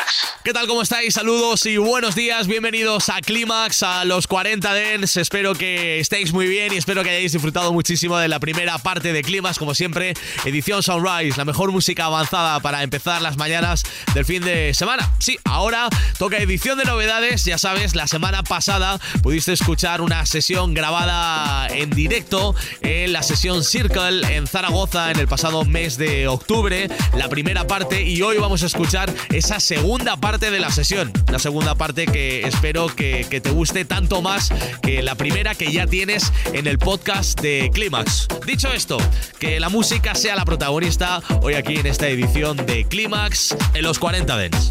¿Qué tal? ¿Cómo estáis? Saludos y buenos días. Bienvenidos a Clímax, a los 40 Dance. Espero que estéis muy bien y espero que hayáis disfrutado muchísimo de la primera parte de Clímax. Como siempre, edición Sunrise, la mejor música avanzada para empezar las mañanas del fin de semana. Sí, ahora toca edición de novedades. Ya sabes, la semana pasada pudiste escuchar una sesión grabada en directo en la sesión Circle en Zaragoza en el pasado mes de octubre, la primera parte, y hoy vamos a escuchar esa segunda parte de la sesión, la segunda parte que espero que te guste tanto más que la primera que ya tienes en el podcast de Clímax. Dicho esto, que la música sea la protagonista hoy aquí en esta edición de Clímax en los 40 Dance.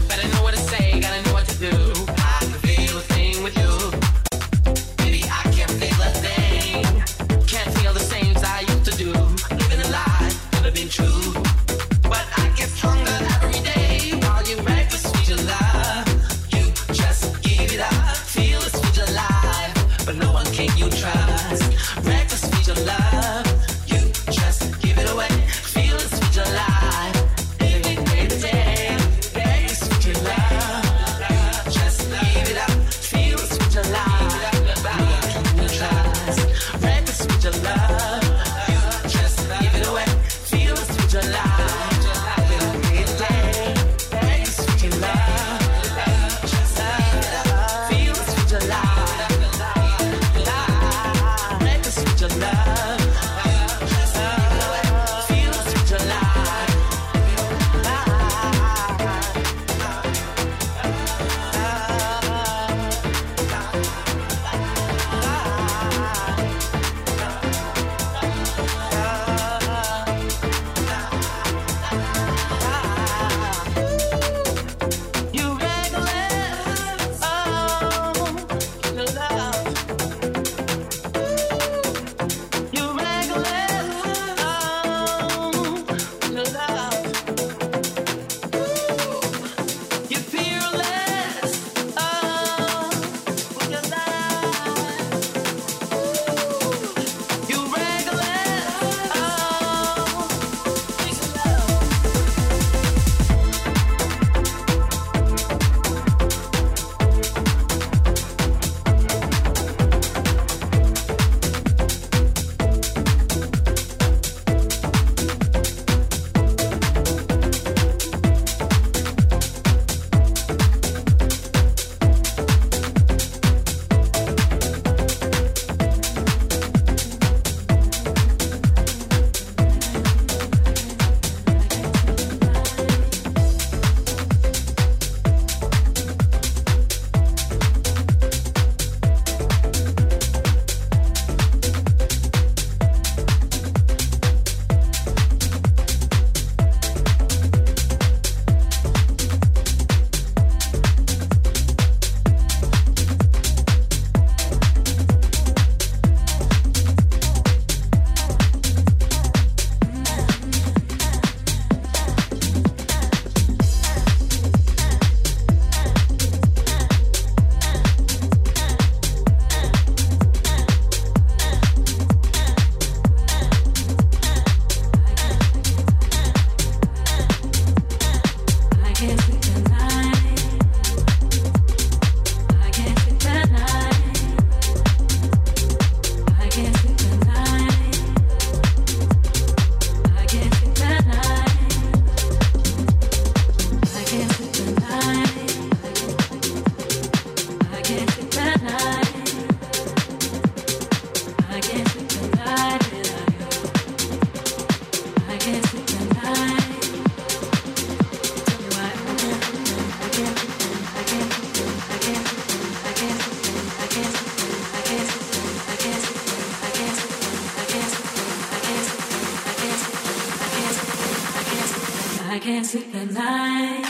Better know what to say, gotta know what to do. Baby, I can't can't sleep at night.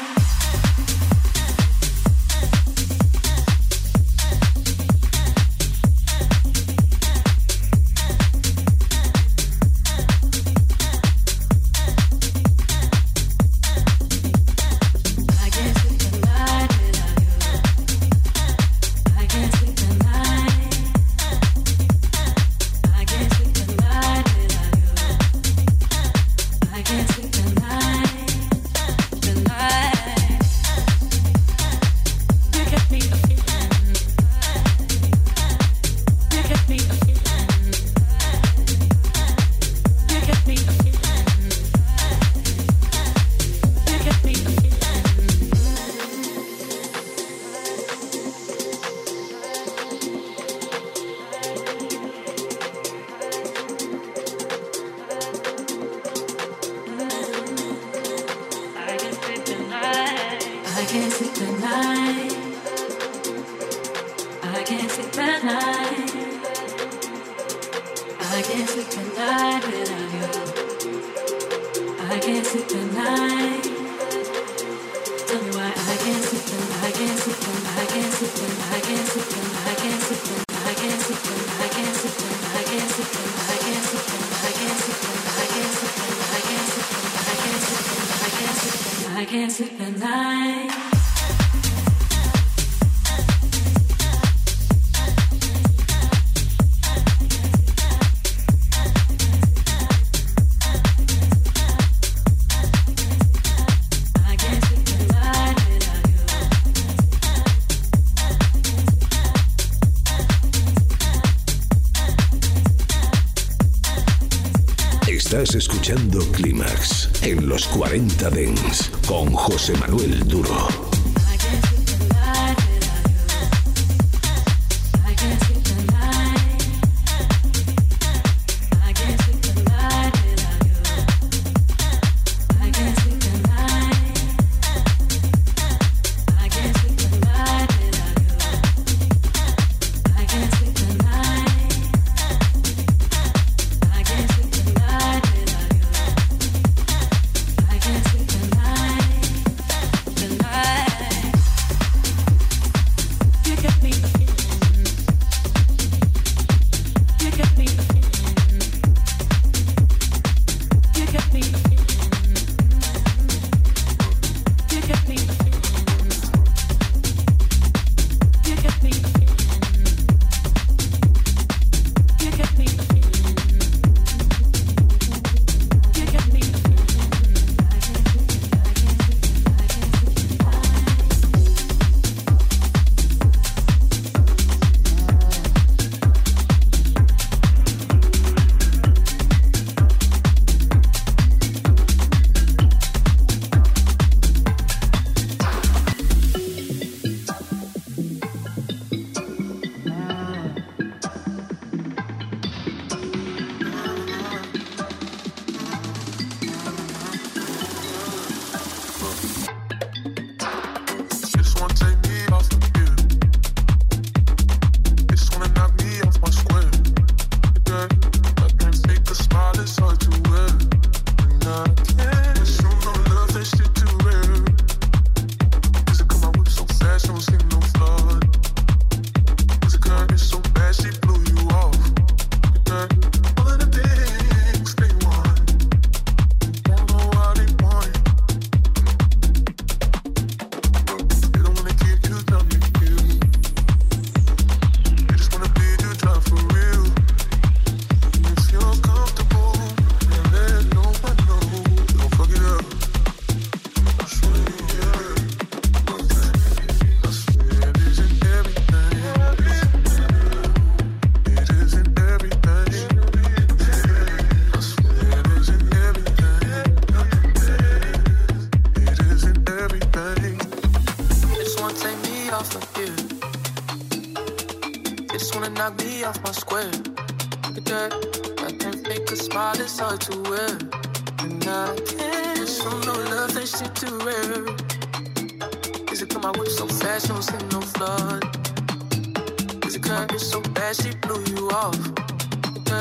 Estás escuchando Clímax en los 40 Dance con José Manuel Duro.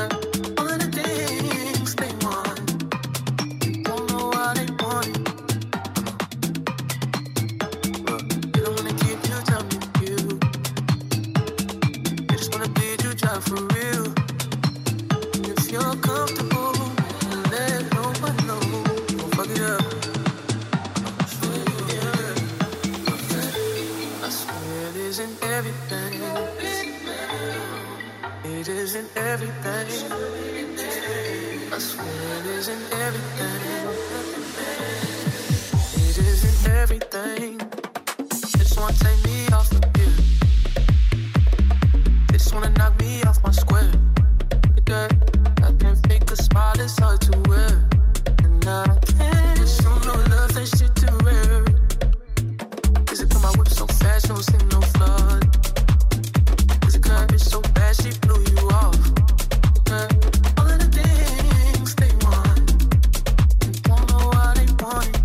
All of the things they want, don't know what they want. drive for real. And if you're comfortable, let no one know. Don't fuck it up. I swear it isn't everything. It isn't everything. I swear it isn't everything. It isn't everything. Just wanna take me off of here. Just wanna knock me off my square. Look at that. I can fake a smile, it's hard to wear. And I can't show no love, that shit too rare. Is it 'cause my whip so fast, you don't see no flood? Is it 'cause my bitch so bad, she blew you off? All of the things they want, they don't know why they want it.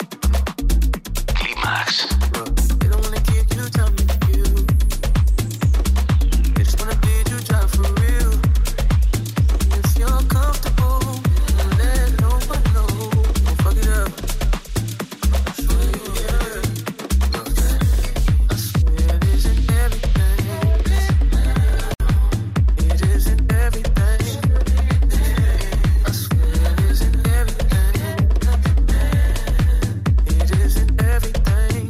Climax. They don't wanna give you time to feel. They just wanna bleed you dry for real. And if you're comfortable, let no one know. Don't fuck it up. I swear it isn't everything. It isn't everything. I swear it isn't everything. It isn't everything.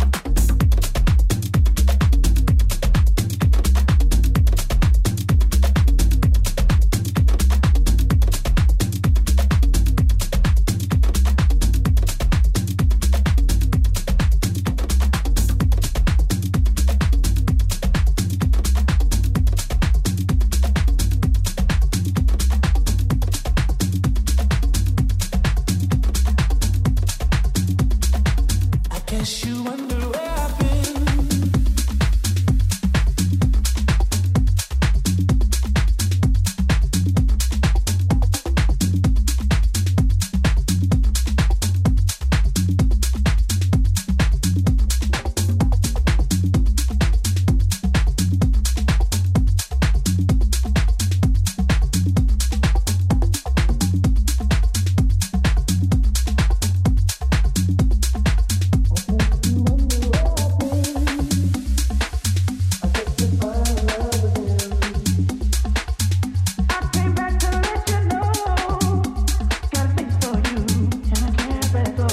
I guess you wonder where I've been. I came back to let you know. Got a thing for you, and I can't let go.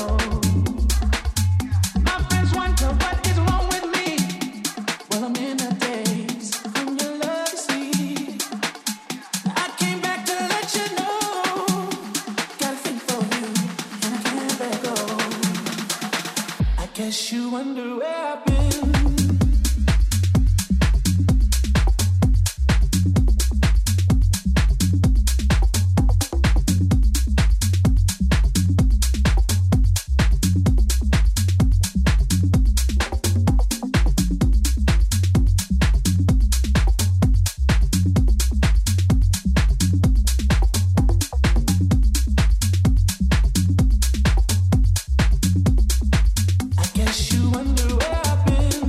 My friends wonder what is wrong with me. Well, I'm in a daze from your love, see. I came back to let you know. Got a thing for you, and I can't let go. I guess you wonder where I've been. I guess you wonder where I've been.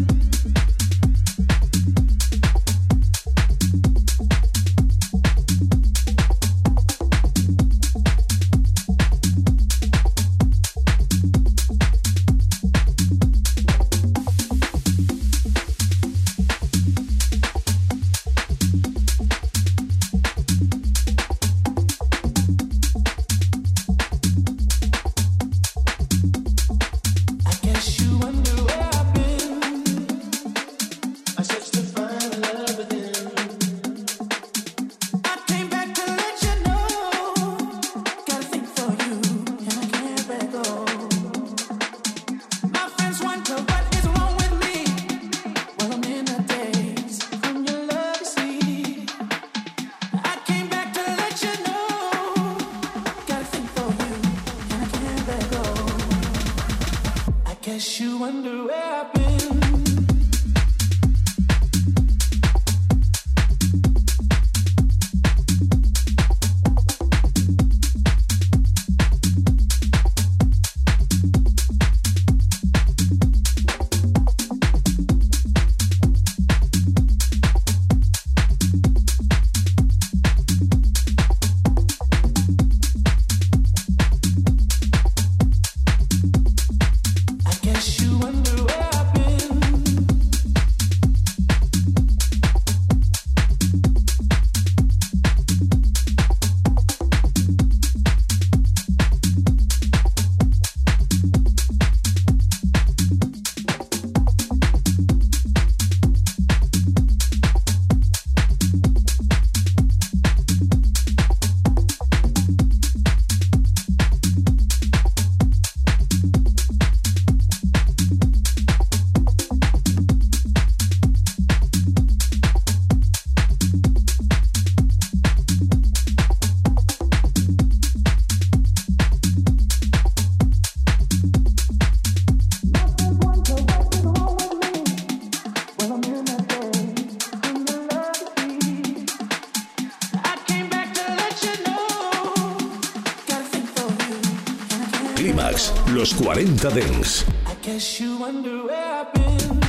I guess you wonder where I've been. I searched to find love within. I came back to let you know. Got a thing for you, and I can't let go. My friends wonder what is wrong with me. Well, I'm in a daze from your love, see. I came back to let you know. Got a thing for you, and I can't let go. I guess you wonder where I've been. I guess you Clímax, los 40 Dance. I guess you wonder where I've been.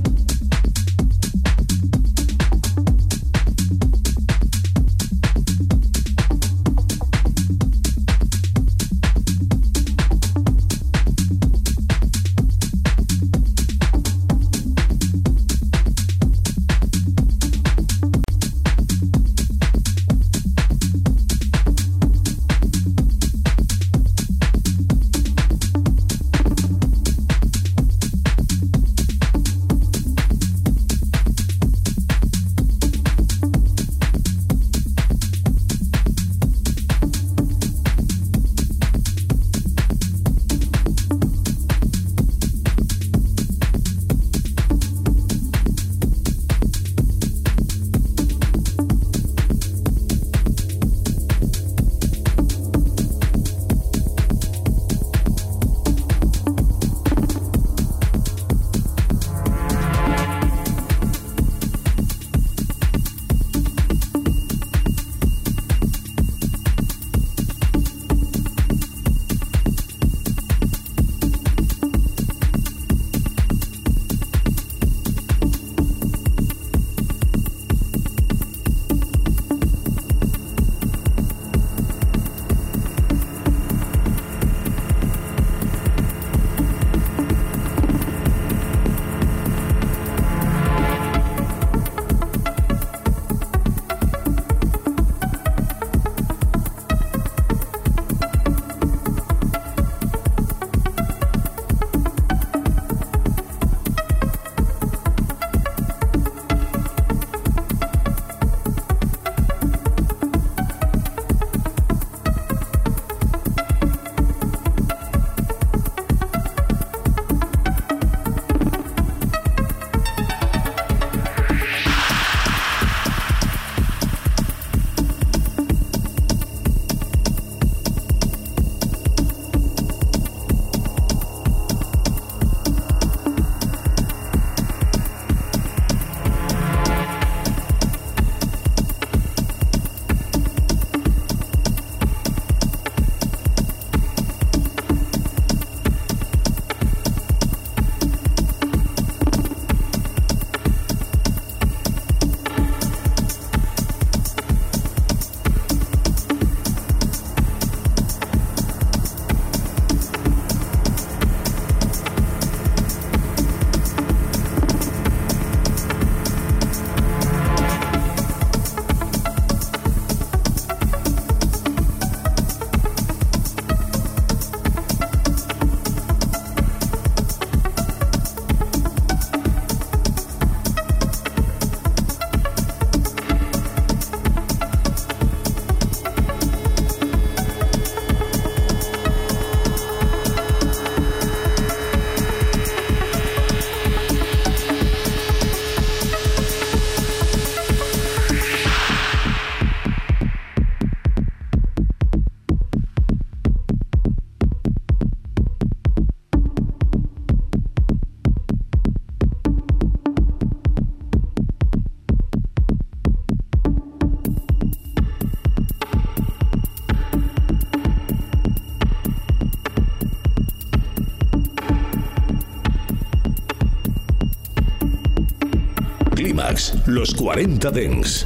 Clímax, los 40 Dance.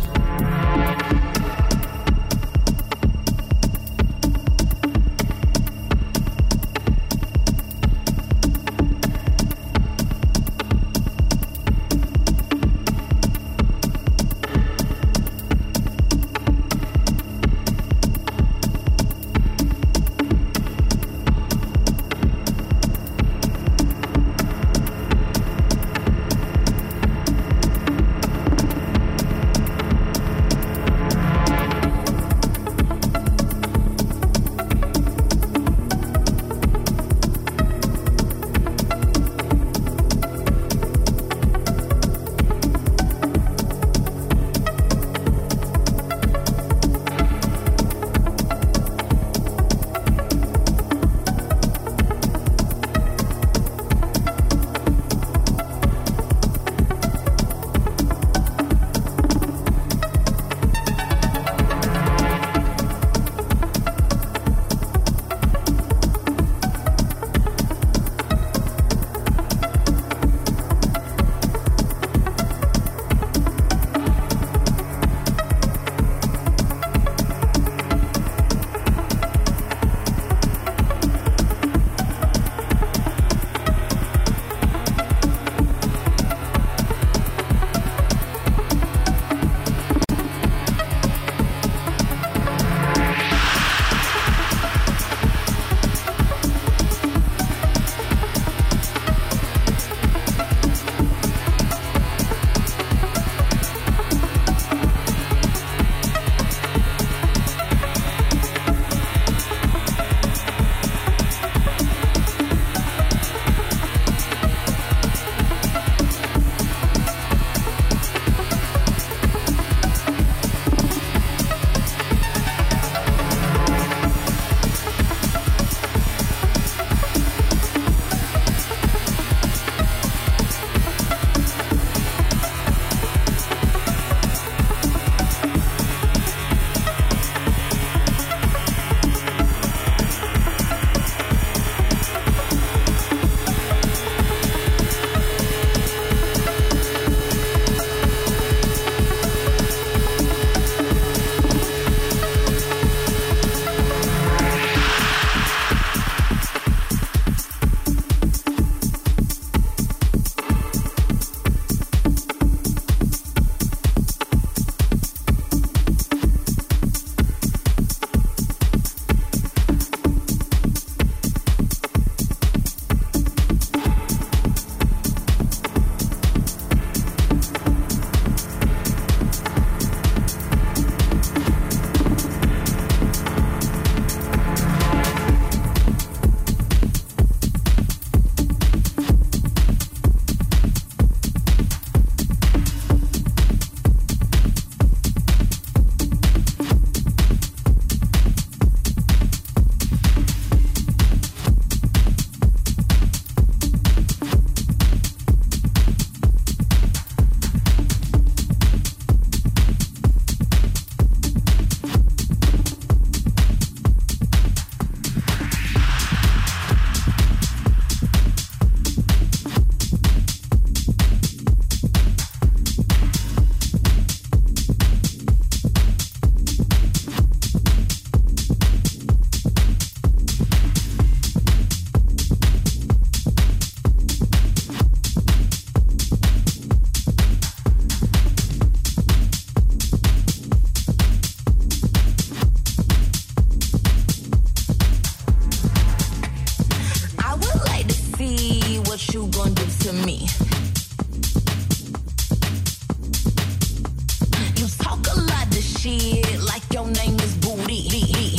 shit like your name is Booty.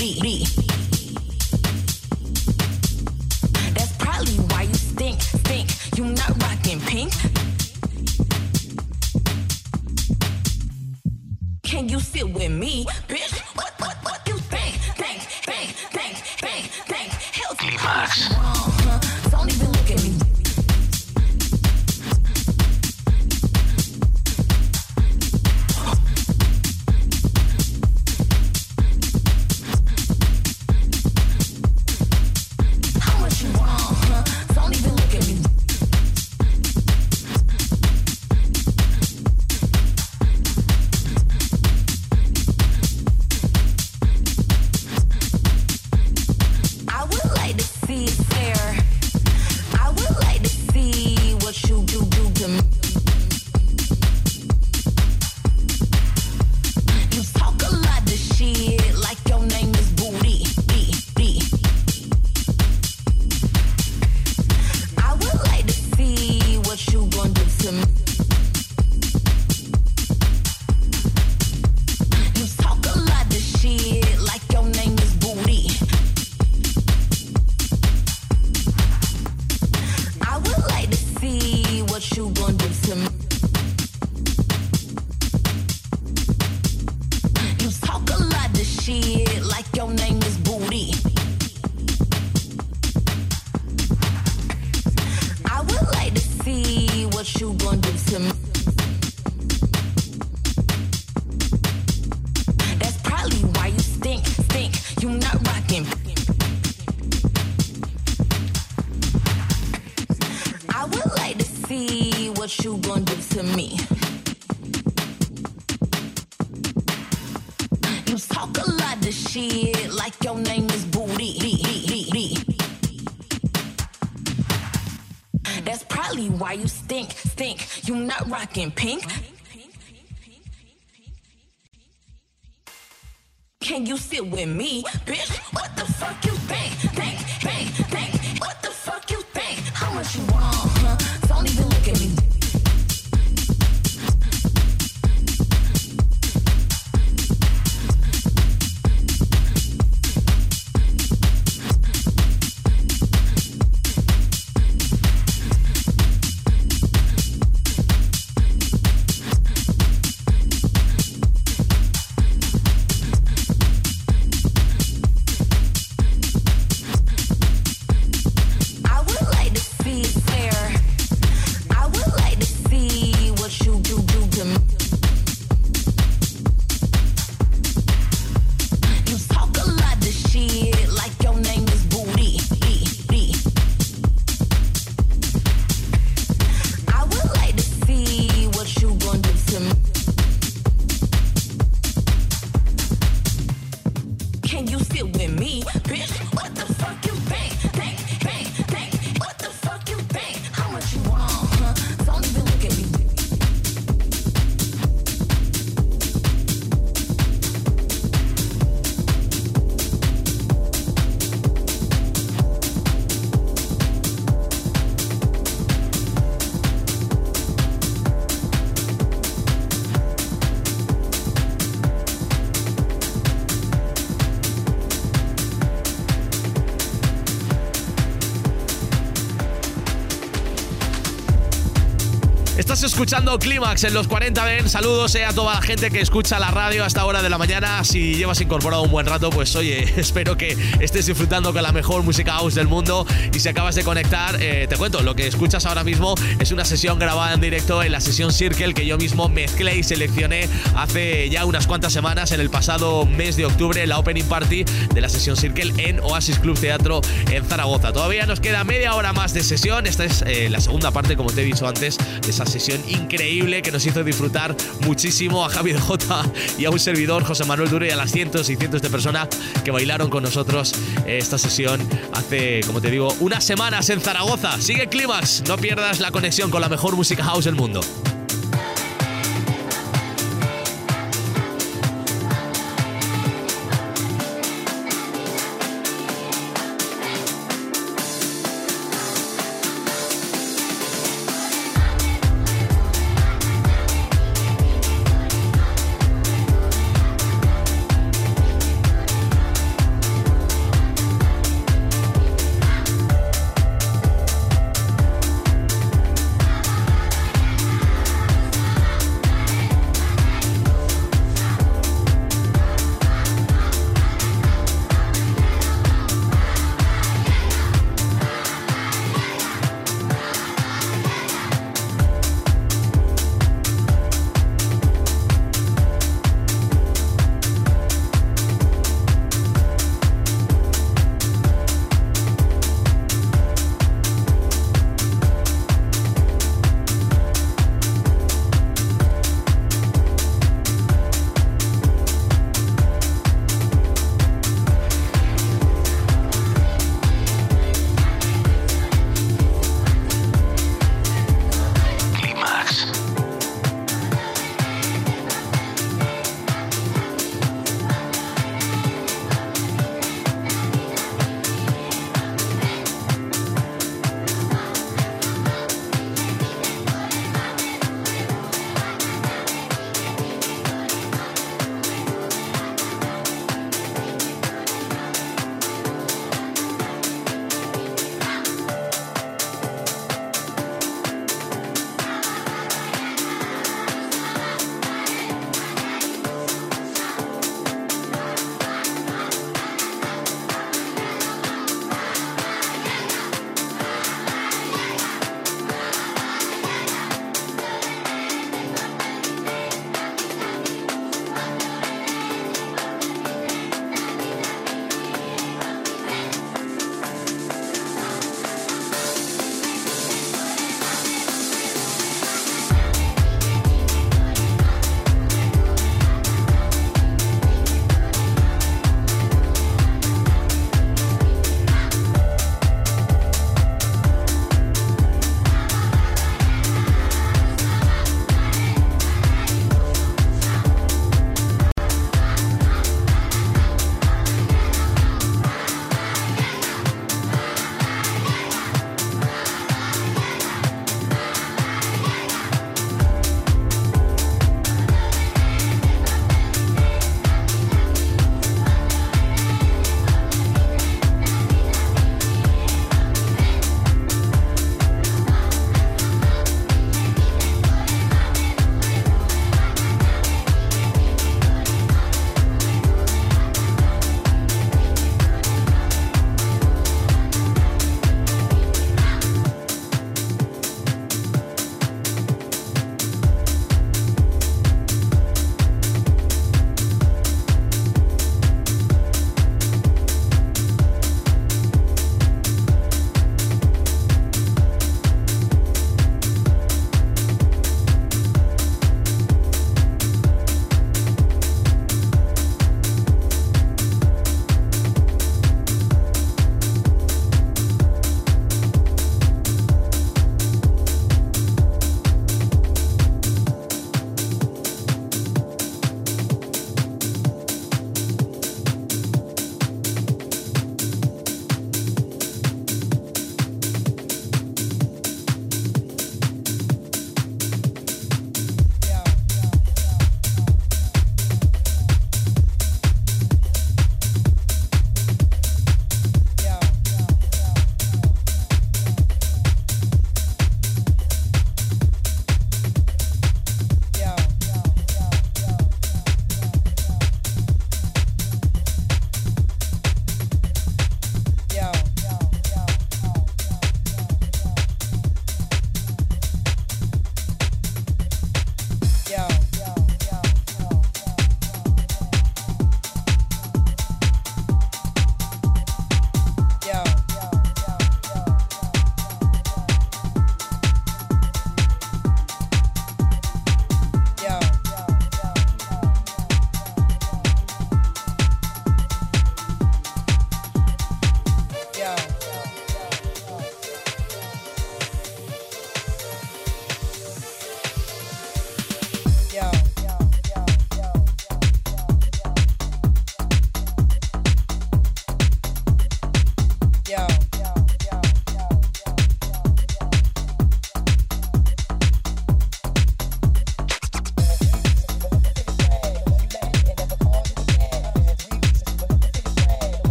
That's probably why you stink. You not rocking pink. Can you sit with me, bitch? What you think? Hell, Climax. Don't even look at me. How much you want? Don't even look at me. I would like to see it fair. I would like to see what you do to me. You talk a lot of shit like your name is Booty. I would like to see what you gon' do to me. You talk a lot of shit like your name is Booty. I would like to see what you gon' do to me. You talk a lot of shit like your name is Booty. I would like to see what you gon' do to me. That's probably why you stink. You not rocking. I would like to see what you gon' do to me. You talk a lot of shit like your name is Booty. That's probably why you stink. You not rocking pink. Can you sit with me, bitch? What the fuck you think? What the fuck you think? How much you want? Don't even look at me. I would like to see it fair. I would like to see what you do to me. You talk a lot of shit like your name is Booty. I would like to see what you gon' do to me. Can you sit with me, bitch? What the fuck you think? What the fuck you think? How much you want? Don't even look at me. Estás escuchando Climax en los 40 Dance. Saludos a toda la gente que escucha la radio a esta hora de la mañana. Si llevas incorporado un buen rato, pues oye, espero que estés disfrutando con la mejor música house del mundo. Y si acabas de conectar, te cuento, lo que escuchas ahora mismo es una sesión grabada en directo en la sesión Circle que yo mismo mezclé y seleccioné hace ya unas cuantas semanas, en el pasado mes de octubre, en la Opening Party de la sesión Circle en Oasis Club Teatro en Zaragoza. Todavía nos queda media hora más de sesión. Esta es la segunda parte, como te he dicho antes, de esa sesión increíble que nos hizo disfrutar muchísimo a Javi DJ y a un servidor, José Manuel Duro, y a las cientos y cientos de personas que bailaron con nosotros esta sesión hace, como te digo, unas semanas en Zaragoza. Sigue Climax, no pierdas la conexión con la mejor música house del mundo.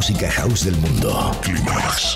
música house del mundo. Climax.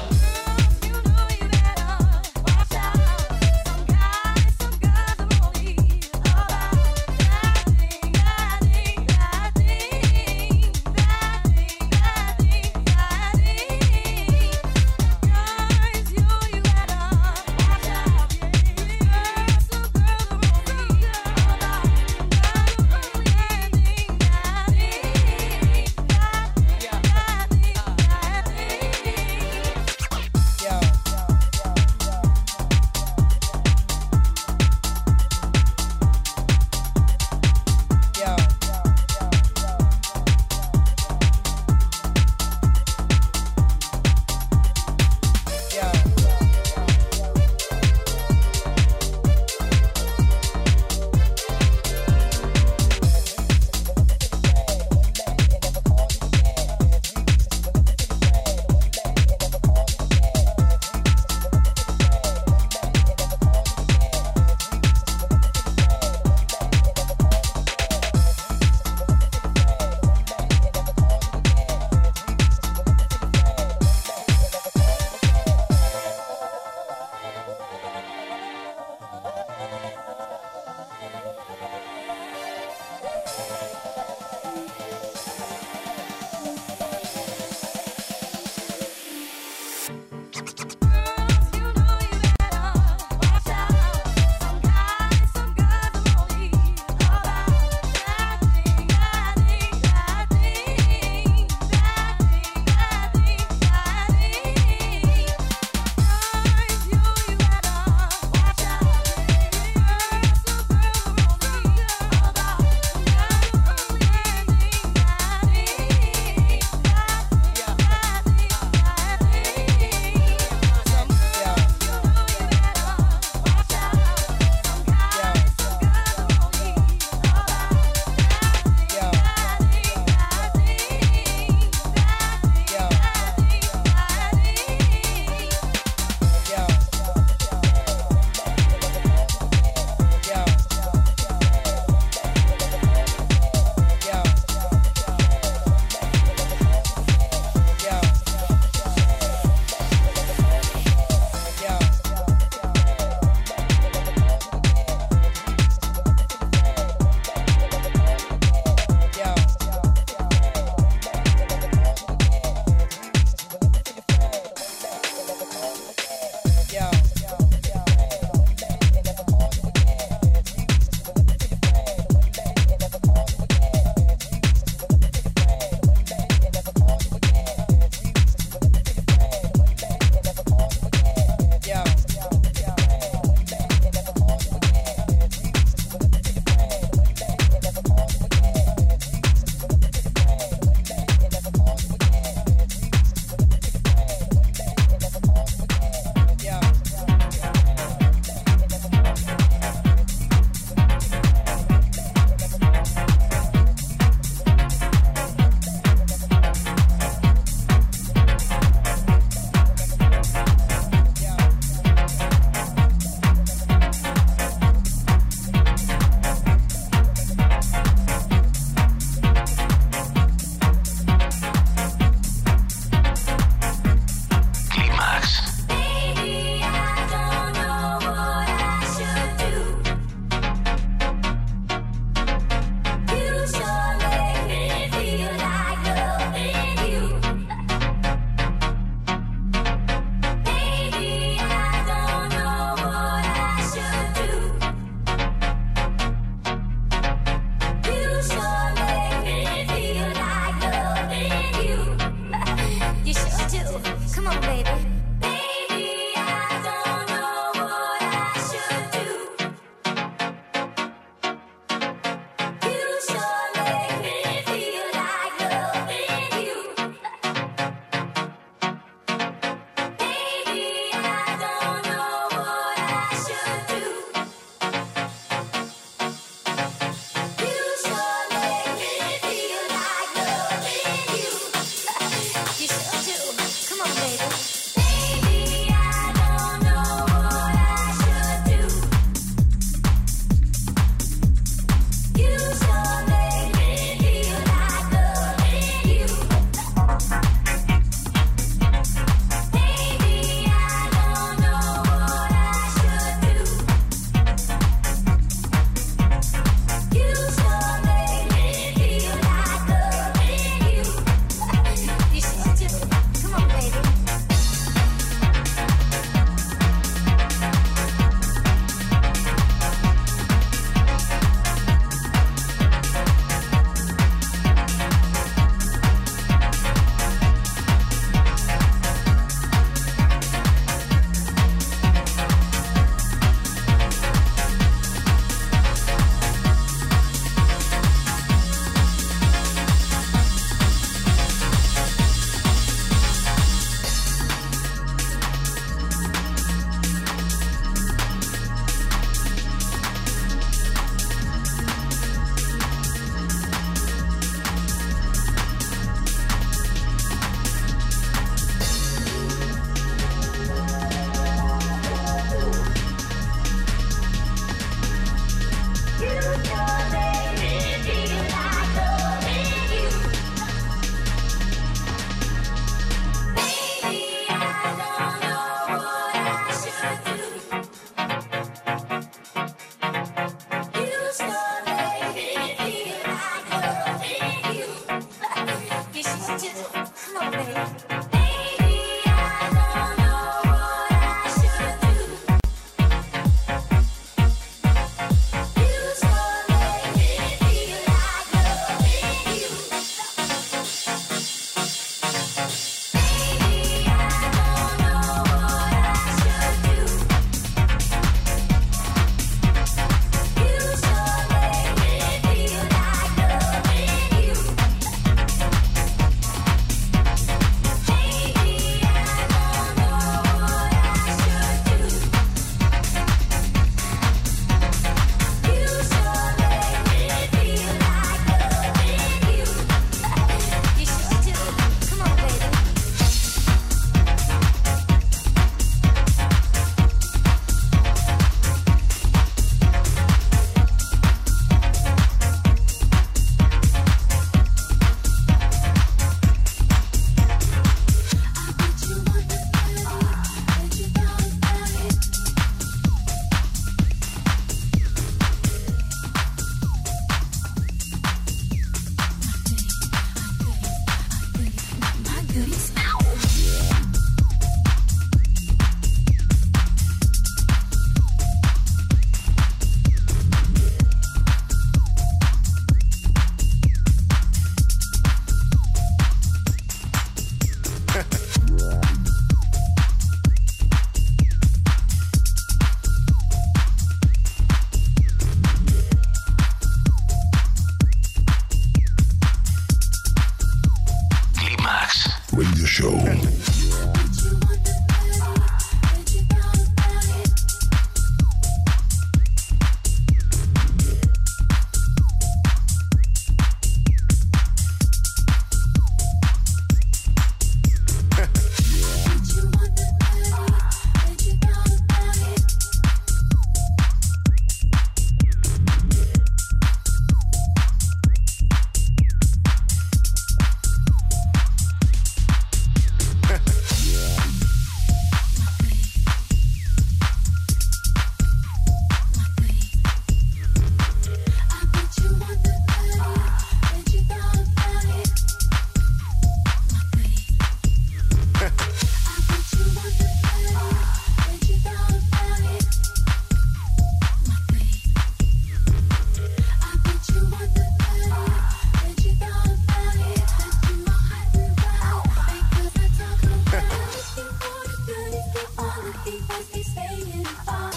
staying far.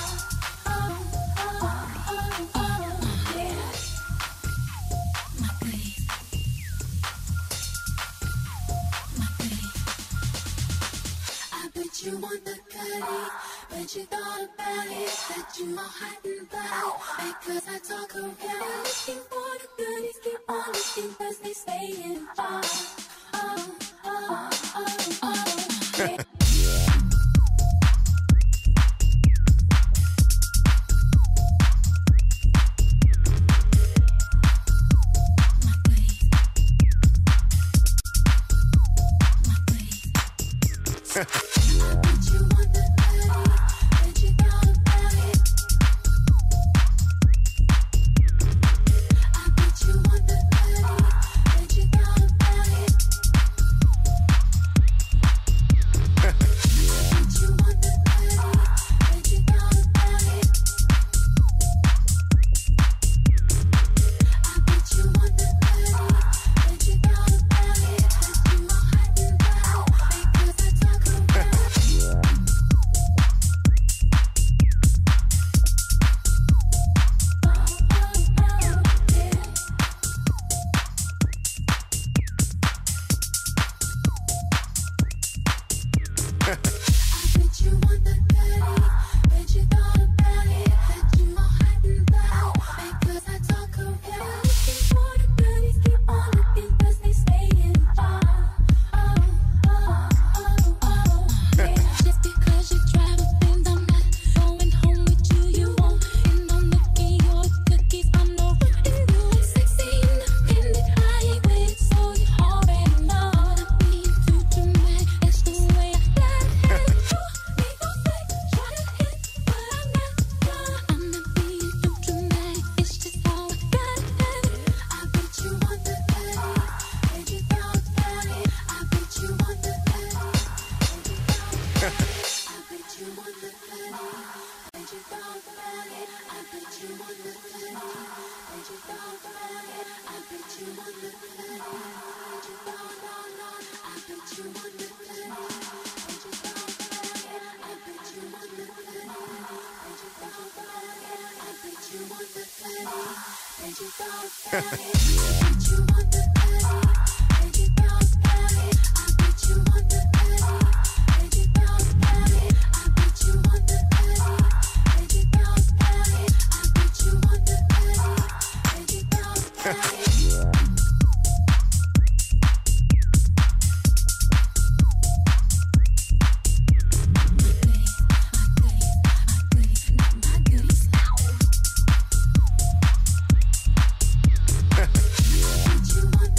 Yeah. My goodie. My goodie. I bet you want the goodie, but you thought about it, that you all hot and bad. Because I talk around, looking for the goodies, keep on looking, cause they staying far. Yeah. You want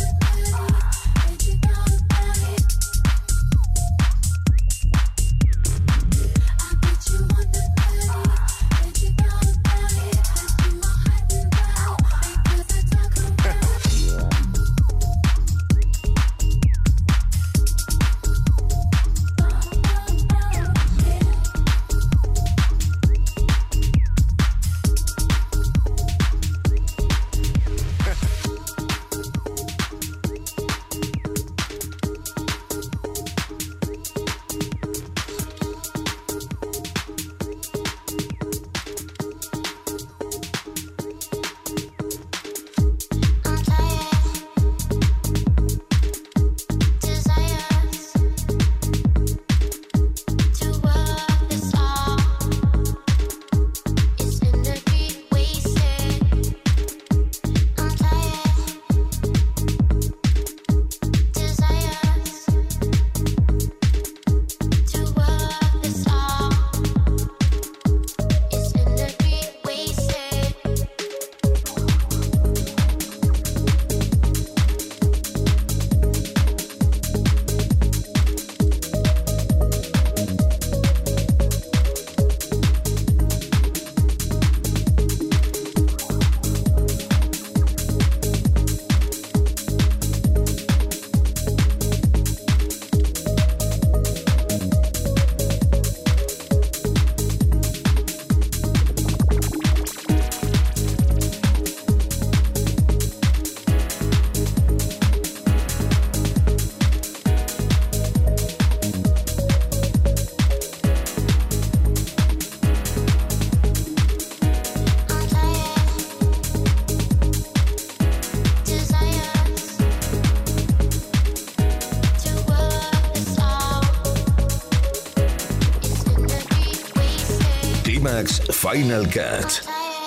Climax Final Cut.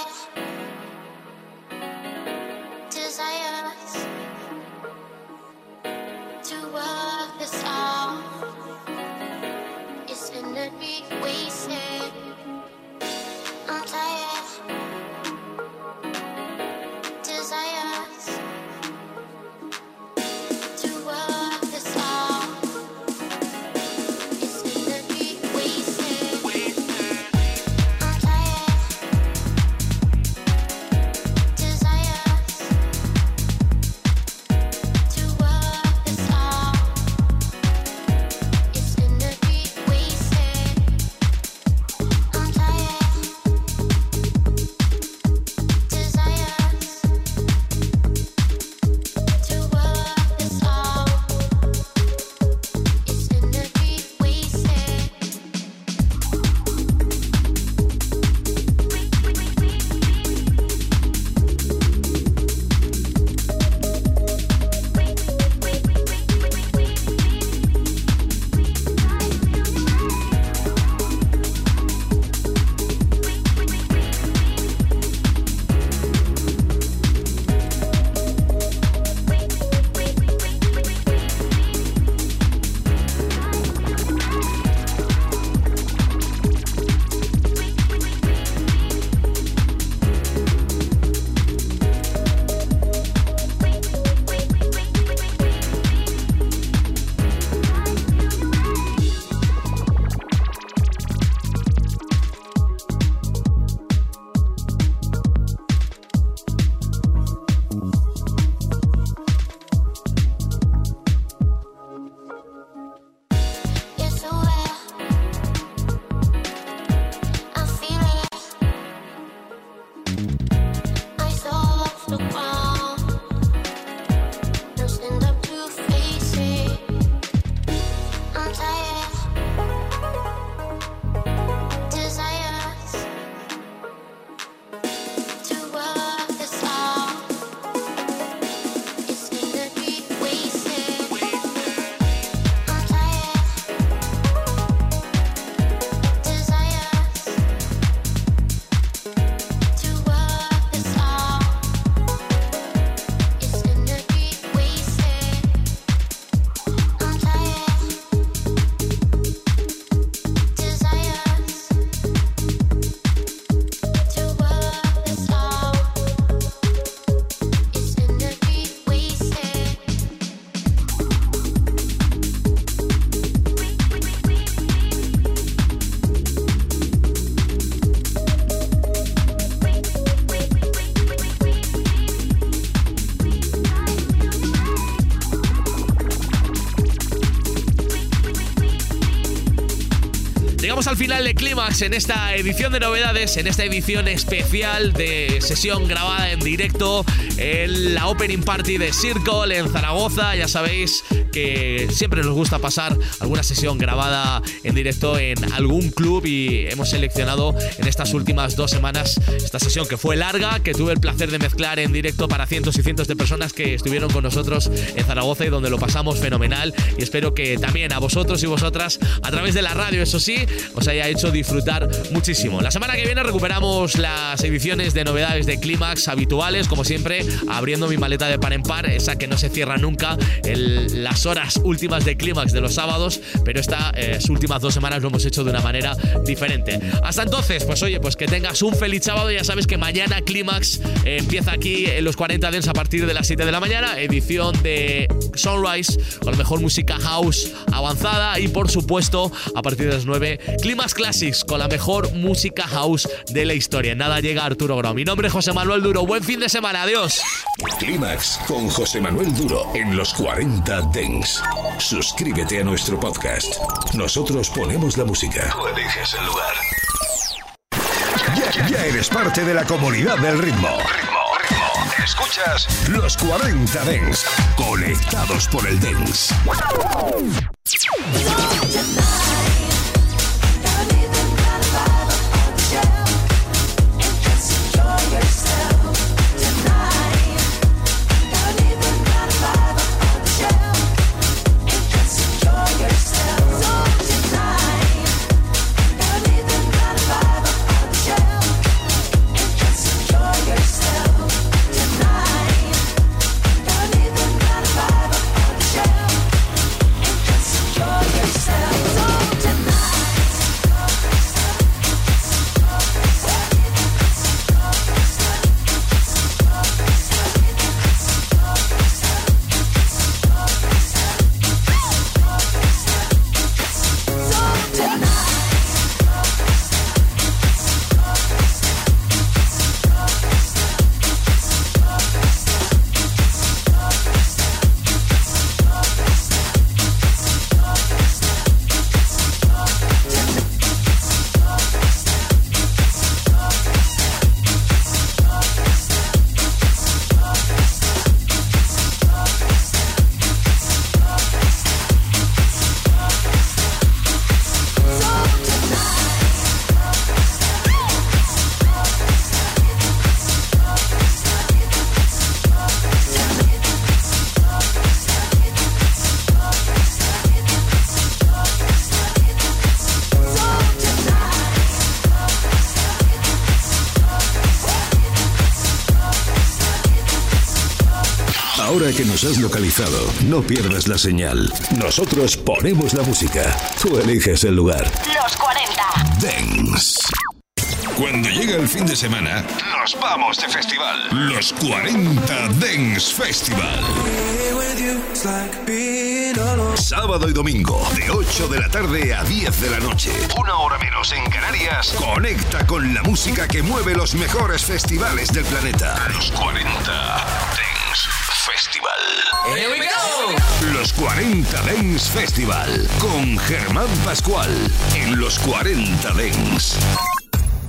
Llegamos al final de Climax en esta edición de novedades, en esta edición especial de sesión grabada en directo en la Opening Party de Circle en Zaragoza. Ya sabéis que siempre nos gusta pasar alguna sesión grabada en directo en algún club y hemos seleccionado en estas últimas 2 semanas esta sesión que fue larga, que tuve el placer de mezclar en directo para cientos y cientos de personas que estuvieron con nosotros en Zaragoza y donde lo pasamos fenomenal, y espero que también a vosotros y vosotras a través de la radio, eso sí, os haya hecho disfrutar muchísimo. La semana que viene recuperamos las ediciones de novedades de Climax habituales, como siempre, abriendo mi maleta de par en par, esa que no se cierra nunca, las horas últimas de Climax de los sábados, pero estas últimas 2 semanas lo hemos hecho de una manera diferente. Hasta entonces, pues oye, pues que tengas un feliz sábado. Ya sabes que mañana Climax empieza aquí en los 40 Dance a partir de las 7 de la mañana, edición de Sunrise con la mejor música house avanzada, y por supuesto a partir de las 9 Climax Classics con la mejor música house de la historia. Nada, llega Arturo Grau. Mi nombre es José Manuel Duro. Buen fin de semana. Adiós. Climax con José Manuel Duro en los 40 Dance. Suscríbete a nuestro podcast. Nosotros ponemos la música. Tú eliges el lugar. Ya eres parte de la comunidad del ritmo. Escuchas los 40 Dance. Conectados por el Dance. Ahora que nos has localizado, no pierdas la señal. Nosotros ponemos la música. Tú eliges el lugar. Los 40 Dance. Cuando llega el fin de semana, nos vamos de festival. Los 40 Dance Festival. Sábado y domingo, de 8 de la tarde a 10 de la noche. 1 hora menos en Canarias. Conecta con la música que mueve los mejores festivales del planeta. Los 40 Dance Festival. Here we go. Los 40 Dance Festival con Germán Pascual en Los 40 Dance.